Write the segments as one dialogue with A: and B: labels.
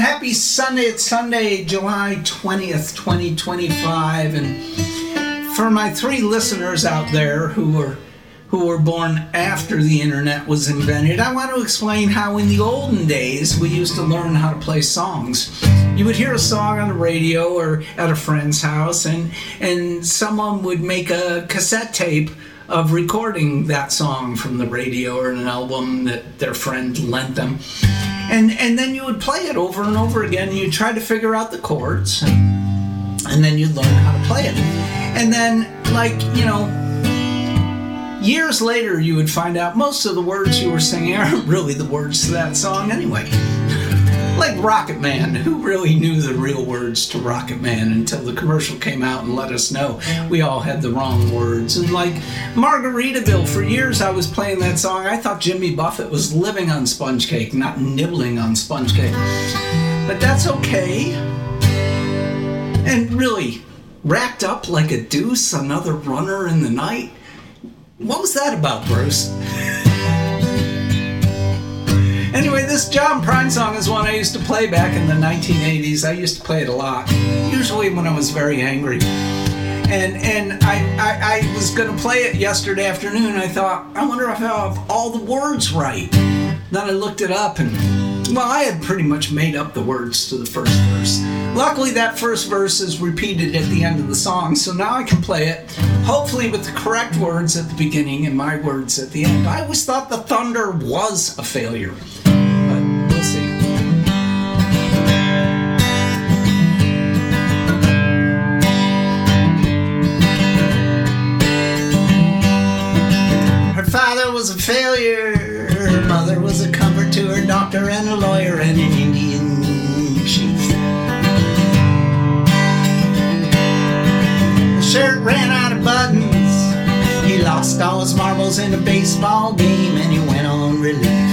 A: happy Sunday. It's Sunday, July 20th, 2025. And for my three listeners out there who were born after the internet was invented, I want to explain how in the olden days we used to learn how to play songs. You would hear a song on the radio or at a friend's house, and someone would make a cassette tape of recording that song from the radio or an album that their friend lent them. And then you would play it over and over again, and you'd try to figure out the chords, and then you'd learn how to play it. And then, years later, you would find out most of the words you were singing aren't really the words to that song anyway. Like Rocket Man. Who really knew the real words to Rocket Man until the commercial came out and let us know we all had the wrong words? And like Margaritaville, for years I was playing that song. I thought Jimmy Buffett was living on sponge cake, not nibbling on sponge cake. But that's okay. And really, wrapped up like a deuce, another runner in the night. What was that about, Bruce? Anyway, this John Prine song is one I used to play back in the 1980s. I used to play it a lot, usually when I was very angry. And I was going to play it yesterday afternoon. I thought, I wonder if I have all the words right. Then I looked it up, and, I had pretty much made up the words to the first verse. Luckily, that first verse is repeated at the end of the song, so now I can play it, hopefully with the correct words at the beginning and my words at the end. I always thought The Thunder was a failure, but we'll see. Her father was a failure, her mother was a comfort to her doctor and a lawyer and an Indian chief. Shirt ran out of buttons. He lost all his marbles in a baseball game, and he went on relief.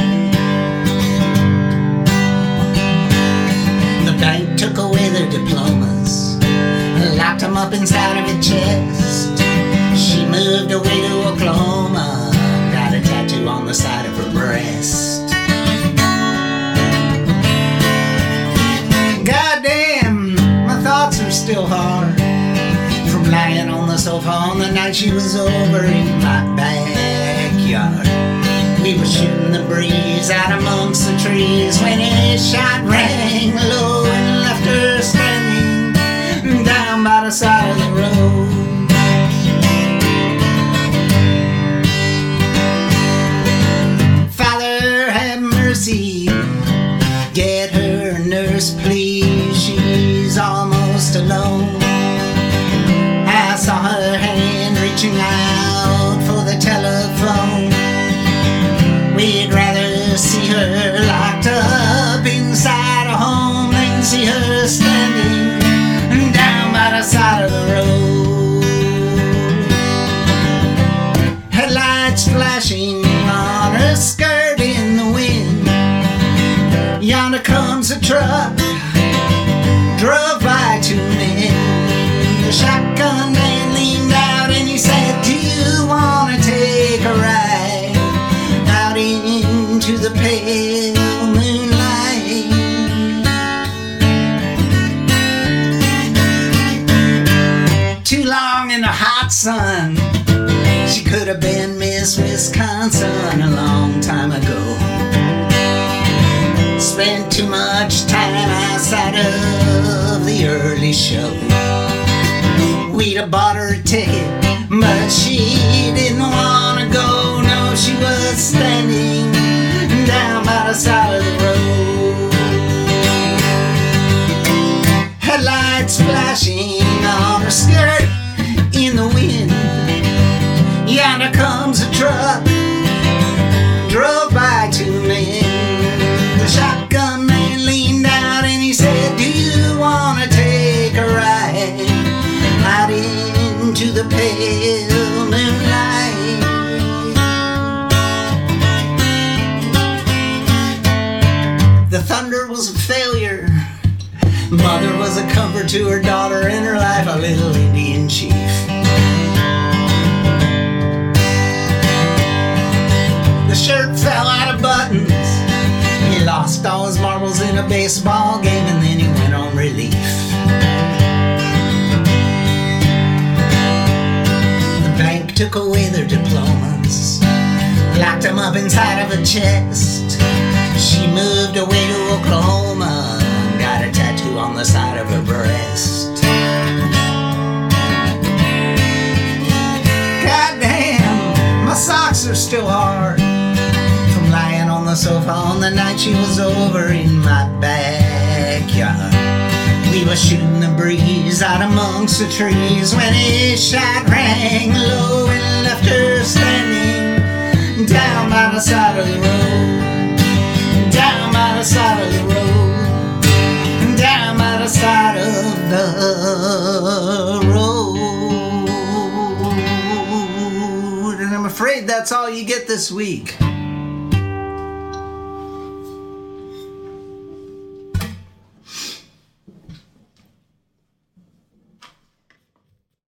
A: The bank took away their diplomas, locked them up inside of a chest. She moved away to Oklahoma, got a tattoo on the side of her breast. Goddamn, my thoughts are still hard from lying on the sofa on the night she was over in my backyard. We were shooting the breeze out amongst the trees when a shot rang low and left her standing down by the side of the road. Father, have mercy, get her a nurse, please. She's almost alone. I saw her hand reaching out for the telephone. We'd rather see her locked up inside a home than see her standing down by the side of the road. Headlights flashing on her skirt in the wind. Yonder comes a truck, drove by two men. The shotgun man leaned out and he said, do you want to take a ride out into the pale moonlight? Too long in the hot sun, she could have been Miss Wisconsin a long time ago. Spent too much time outside of the early show. We'd have bought her a ticket, but she didn't want to go. No, she was standing down by the side of the road. Headlights flashing on her skirt in the wind. Yonder comes a truck, drove by two men. The shotgun man leaned out and he said, do you want to take a ride out into the pale moonlight? The Thunder was a failure. Mother was a comfort to her daughter in her life, a little Indian chief. The shirt fell out of buttons. He lost lost all his marbles in a baseball game, and then he went on relief. The bank took away their diplomas, locked them up inside of a chest. She moved away to Oklahoma and got a tattoo on the side of her breast. Goddamn, my socks are still hard from lying on the sofa on the night she was over in my backyard. We were shooting the breeze out amongst the trees when a shot rang low and left her standing down by the side of the road, down by the side of the road, down by the side of the road. And I'm afraid that's all you get this week.